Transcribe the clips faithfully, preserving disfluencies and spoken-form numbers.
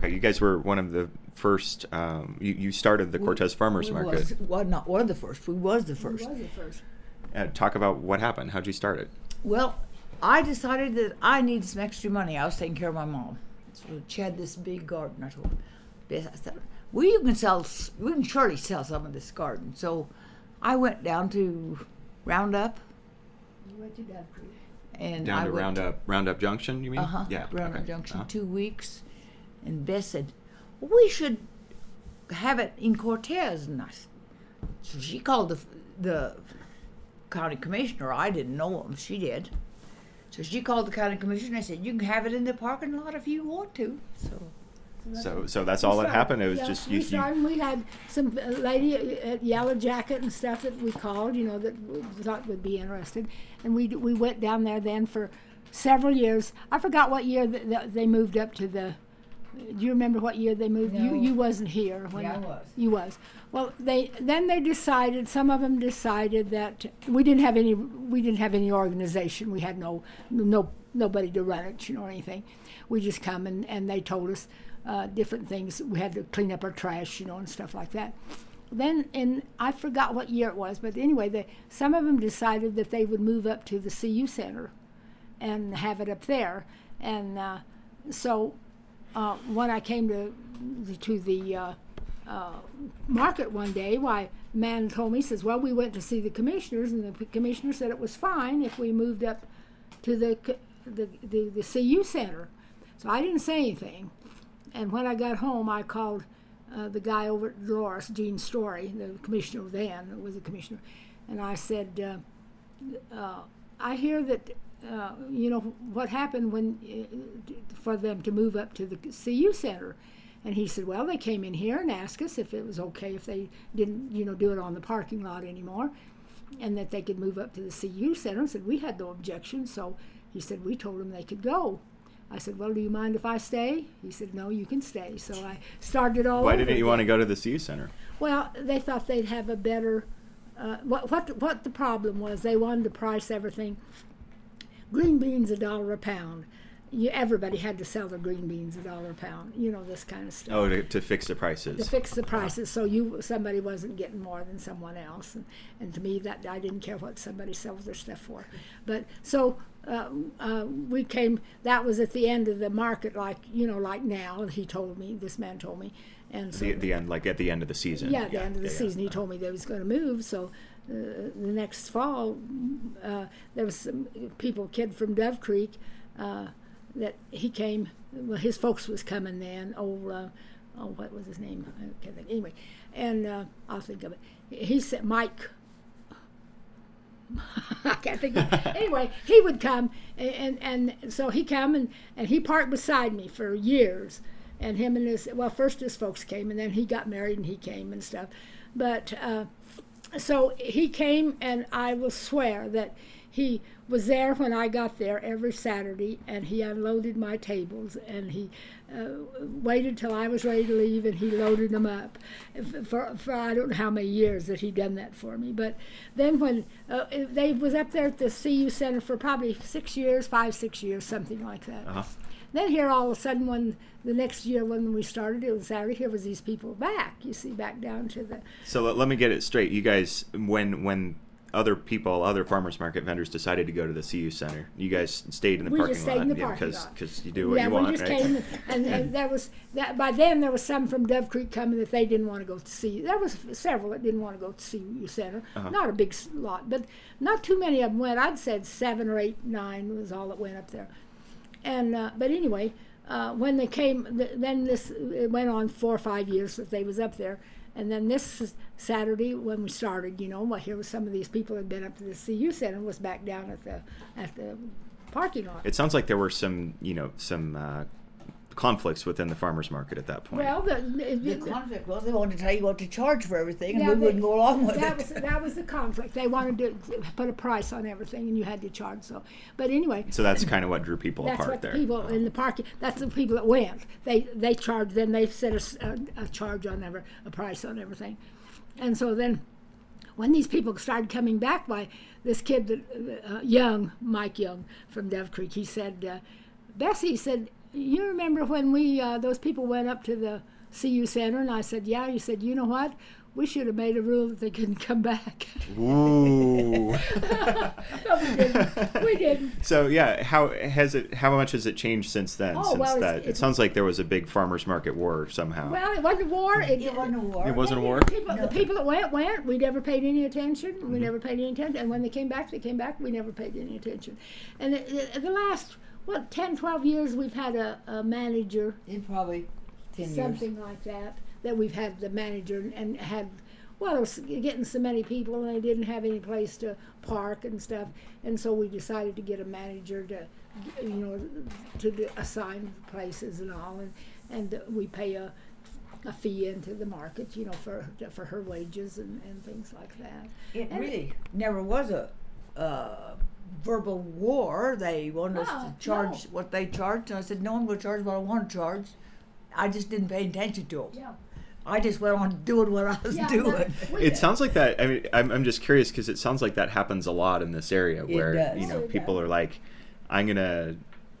Okay, you guys were one of the first. Um, you, you started the We- Cortez Farmers we Market. Was, well, not one of the first. We was the first. We was the first. Uh, talk about what happened. How'd you start it? Well, I decided that I needed some extra money. I was taking care of my mom. So she had this big garden. I told her, "Bess," I said, well, you can sell, we can surely sell some of this garden. So I went down to Roundup. We went to Dove Creek. And Down I to went Roundup Roundup Junction, you mean? Uh-huh. Yeah. Roundup okay. Junction, Uh-huh. two weeks. And Bess said, well, we should have it in Cortez. And I, s- so she called the, the county commissioner. I didn't know him. She did. So she called the county commissioner and said, you can have it in the parking lot if you want to. So So so that's all We that started- happened. It was yeah, just we you. you started. We had some uh, lady at Yellow Jacket and stuff that we called, you know, that we thought would be interested, and we we went down there then for several years. I forgot what year th- th- they moved up to the. Do you remember what year they moved? You No. you wasn't here when Yeah, I the- was. You was. Well, they then they decided. Some of them decided that we didn't have any. We didn't have any organization. We had no no nobody to run it, you know, or anything. We just come and and they told us. Uh, different things. We had to clean up our trash, you know, and stuff like that. Then, in I forgot what year it was, but anyway, they, some of them decided that they would move up to the C U Center and have it up there. And uh, so, uh, when I came to to the uh, uh, market one day, why the man told me, he says, "Well, we went to see the commissioners, and the commissioner said it was fine if we moved up to the c- the the, the C U Center." So I didn't say anything. And when I got home, I called uh, the guy over at Dolores, Gene Story, the commissioner then, was the commissioner, and I said, uh, uh, I hear that, uh, you know, what happened when uh, for them to move up to the C U Center. And he said, well, they came in here and asked us if it was okay if they didn't, you know, do it on the parking lot anymore, and that they could move up to the C U Center. I said, we had no objection, so he said, we told them they could go. I said, well, do you mind if I stay? He said, no, you can stay. So I started all Why over didn't you again. want to go to the C U Center? Well, they thought they'd have a better, uh, what, what, what the problem was, they wanted to price everything. Green beans a dollar a pound. You, everybody had to sell their green beans a dollar a pound, you know, this kind of stuff. Oh, to, to fix the prices. To fix the prices, so you somebody wasn't getting more than someone else, and, and to me that I didn't care what somebody sells their stuff for, but so uh, uh, we came. That was at the end of the market, like you know, like now. He told me, this man told me, and so the, the end, like at the end of the season. yeah, at the end of the yeah, yeah. season, he told me they was going to move. So uh, the next fall, uh, there was some people, kid from Dove Creek. Uh, that he came, well, his folks was coming then, oh, uh, oh, what was his name? I can't think. Anyway, and uh, I'll think of it. He said, Mike, I can't think of it. Anyway, he would come, and, and, and so he come, and, and he parked beside me for years, and him and his, well, first his folks came, and then he got married, and he came and stuff. But, uh, so he came, and I will swear that he was there when I got there every Saturday, and he unloaded my tables, and he uh, waited till I was ready to leave, and he loaded them up for, for I don't know how many years that he done that for me. But then when uh, they was up there at the C U Center for probably six years, five, six years, something like that. Uh-huh. Then here all of a sudden, when the next year when we started, it was Saturday. Here was these people back. You see, back down to the. So let, let me get it straight. You guys, when when other people, other farmers market vendors decided to go to the C U Center, you guys stayed in the We parking just stayed lot in the yeah, parking because lot. because you do what yeah, you we want, just right? came, and, and there was that. By then, there was some from Dove Creek coming that they didn't want to go to see. There was several that didn't want to go to C U Center. Uh-huh. Not a big s- lot, but not too many of them went. I'd said seven or eight, nine was all that went up there. And uh, but anyway, uh, when they came, th- then this it went on four or five years that they was up there. And then this Saturday, when we started, you know, well, here was some of these people that had been up to the C U Center, was back down at the at the parking lot. It sounds like there were some, you know, some uh, conflicts within the farmers market at that point. Well, the, the the, conflict was they wanted to tell you what to charge for everything, and Yeah, we they- wouldn't go along with that it. was that was the conflict. They wanted to put a price on everything, and you had to charge. So, but anyway, so that's kind of what drew people that's apart what there. the people in the parking. That's the people that went. They they charged. Then they set a, s- a- a charge on every a price on everything, and so then when these people started coming back, by this kid that uh, Young, Mike Young from Dove Creek, he said, uh, Bessie said, you remember when we uh, those people went up to the C U Center, and I said, yeah. You said, you know what? We should have made a rule that they couldn't come back. Ooh. No, we didn't. We didn't. So yeah, how has it? How much has it changed since then? Oh, since well, it's- that, it it's- sounds like there was a big farmers market war somehow. Well, it wasn't a war. It, It wasn't a war. It wasn't a war. The people, No. the people that went went. We never paid any attention. We Mm-hmm. never paid any attention. And when they came back, they came back. We never paid any attention. And the, the, the last what ten, twelve years, we've had a, a manager, In probably ten years. something like that. That we've had the manager and, and had. Well, it was getting so many people, and they didn't have any place to park and stuff, and so we decided to get a manager to, you know, to do- assign places and all, and and we pay a, a fee into the market, you know, for for her wages and, and things like that. It And really never was a uh, verbal war. They wanted us Oh, to charge no. what they charged, and I said, no one will charge what I want to charge. I just didn't pay attention to them. Yeah. I just went on doing what I was Yeah, doing. that- we- It sounds like that. I mean, I'm, I'm just curious because it sounds like that happens a lot in this area It where does. you know Oh, it people does. are like, "I'm gonna,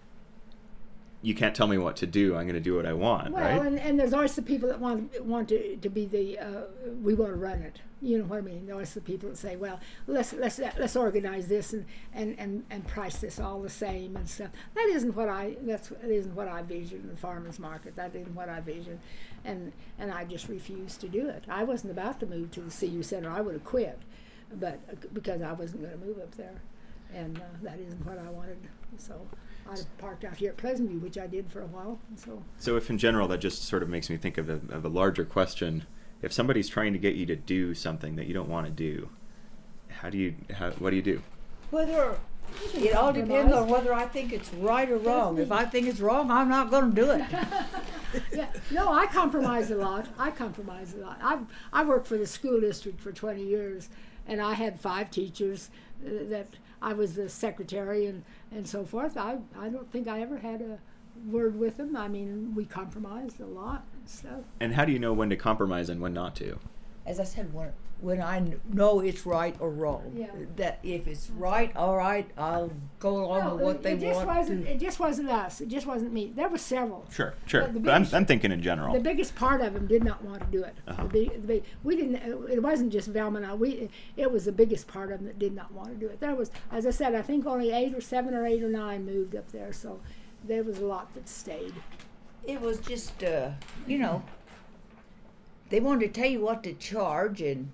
you can't tell me what to do. I'm gonna do what I want." Well, right? and, and there's always the people that want want to, to be the uh, we want to run it. You know what I mean? There's always the people that say, well, let's let's let's organize this and, and, and, and price this all the same and stuff. That isn't what I that's that isn't what I vision in the farmers market. That isn't what I vision, and and I just refused to do it. I wasn't about to move to the C U Center. I would have quit, but uh, because I wasn't going to move up there, and uh, that isn't what I wanted. So I parked out here at Pleasant View, which I did for a while. So. So if in general that just sort of makes me think of a, of a larger question. If somebody's trying to get you to do something that you don't want to do, how do you, how, what do you do? Whether can it all depends compromise. on whether I think it's right or wrong. If me. I think it's wrong, I'm not going to do it. Yeah, no, I compromise a lot. I compromise a lot. I've I worked for the school district for twenty years, and I had five teachers uh, that I was the secretary and, and so forth. I I don't think I ever had a word with them. I mean, we compromised a lot and stuff. And how do you know when to compromise and when not to? As I said, when when I kn- know it's right or wrong, Yeah. that if it's right, all right, I'll go along No, with what it, they it just want wasn't. to. It just wasn't us. It just wasn't me. There were several. Sure, sure. But the But I'm, biggest- I'm thinking in general. The biggest part of them did not want to do it. Uh-huh. The big, the big, we didn't. It wasn't just Velma and I. We. It was the biggest part of them that did not want to do it. There was, as I said, I think only eight or seven or eight or nine moved up there. So there was a lot that stayed. It was just, uh, you know, they wanted to tell you what to charge, and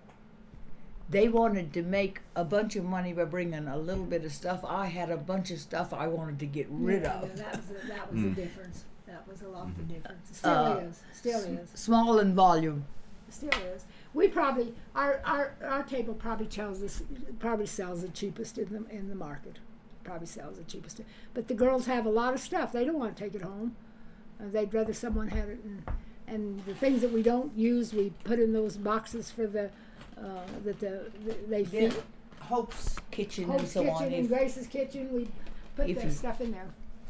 they wanted to make a bunch of money by bringing a little bit of stuff. I had a bunch of stuff I wanted to get rid Yeah, of. That was the, that was Mm. the difference. That was a lot the difference. It still Uh, is. Still is. Small in volume. Still is. We probably our, our our table probably tells us probably sells the cheapest in the in the market. Probably sells the cheapest. But the girls have a lot of stuff. They don't want to take it home. Uh, they'd rather someone had it. And, and the things that we don't use, we put in those boxes for the uh, that the, the they Yeah. feed. Hope's Kitchen Hope's and so Kitchen on. and If, Grace's Kitchen. We put if that you- stuff in there.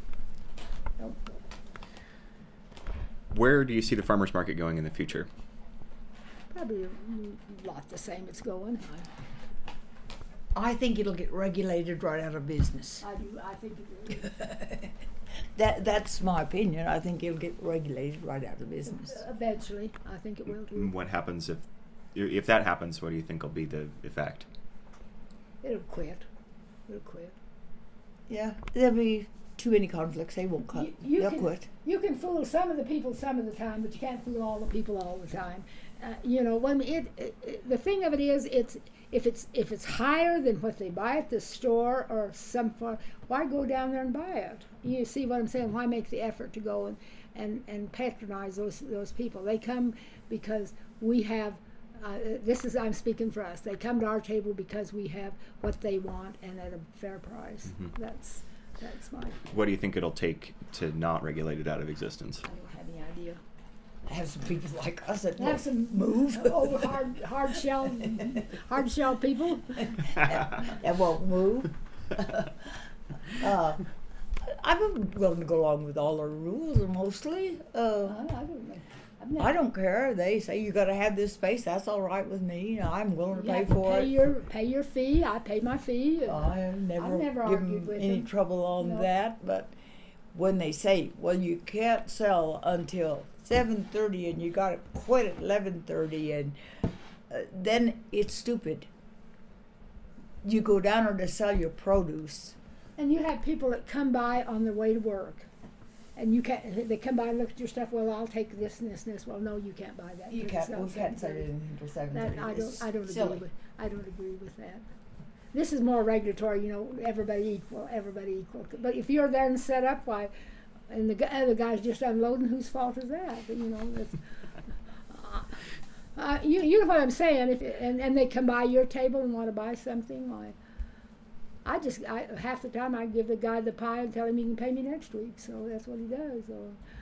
Where do you see the farmers market going in the future? Probably a lot the same it's going. I think it'll get regulated right out of business. I, I do. I think it is. That that's my opinion. I think it'll get regulated right out of business. Eventually, I think it will too. And what happens if, if that happens? What do you think will be the effect? It'll quit. It'll quit. Yeah, there'll be too many conflicts. They won't cut. You- you They'll can- quit. You can fool some of the people some of the time, but you can't fool all the people all the time. Uh, you know, when it, it, it, the thing of it is, it's if it's if it's higher than what they buy at the store or some far, why go down there and buy it? You see what I'm saying? Why make the effort to go and, and, and patronize those those people? They come because we have. Uh, this is I'm speaking for us. They come to our table because we have what they want and at a fair price. Mhm. That's that's my. What do you think it'll take to not regulate it out of existence? I don't have any idea. Have some people like us that Have won't some move. over hard hard shell hard shell people. that won't move. uh, I'm willing to go along with all our rules mostly. I, Uh, I don't know. I've never, I don't care. They say you got to have this space. That's all right with me. You know, I'm willing to you pay have to for pay it. your pay your fee. I pay my fee. I've never, I've never given argued with any them. trouble on No. that, but when they say, well, you can't sell until seven thirty and you got to quit at eleven thirty, and uh, then it's stupid. You go down there to sell your produce. And you have people that come by on their way to work, and you can't. They come by and look at your stuff. Well, I'll take this and this and this. Well, no, you can't buy that. You because can't. it's not We can't sell seven thirty. anything for seven That thirty. I don't. I don't agree silly. with. I don't agree with that. This is more regulatory. You know, everybody equal. Everybody equal. But if you're there and set up, why? And the gu- other guy's just unloading. Whose fault is that? But, you know, that's, uh, uh, you you know what I'm saying. If and, and they come by your table and want to buy something, why? I just I, half the time I give the guy the pie and tell him he can pay me next week. So that's what he does. So